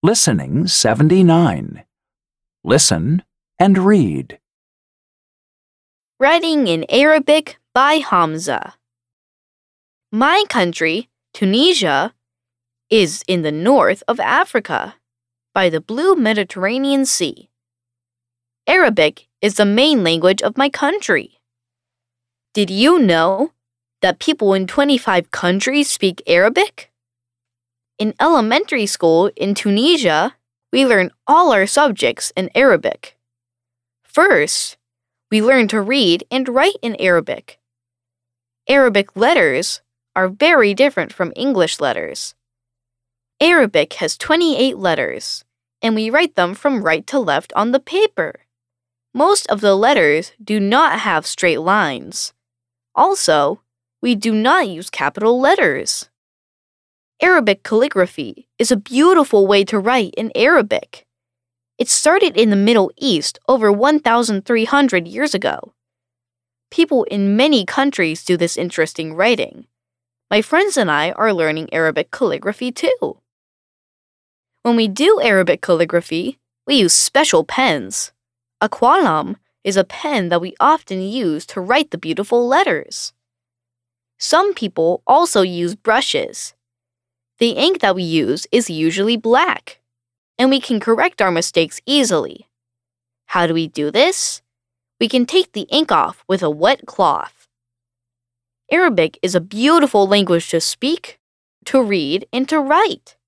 Listening 79. Listen and read. Writing in Arabic by Hamza. My country, Tunisia, is in the north of Africa, by the blue Mediterranean Sea. Arabic is the main language of my country. Did you know that people in 25 countries speak Arabic? In elementary school in Tunisia, we learn all our subjects in Arabic. First, we learn to read and write in Arabic. Arabic letters are very different from English letters. Arabic has 28 letters, and we write them from right to left on the paper. Most of the letters do not have straight lines. Also, we do not use capital letters. Arabic calligraphy is a beautiful way to write in Arabic. It started in the Middle East over 1,300 years ago. People in many countries do this interesting writing. My friends and I are learning Arabic calligraphy too. When we do Arabic calligraphy, we use special pens. A qalam is a pen that we often use to write the beautiful letters. Some people also use brushes. The ink that we use is usually black, and we can correct our mistakes easily. How do we do this? We can take the ink off with a wet cloth. Arabic is a beautiful language to speak, to read, and to write.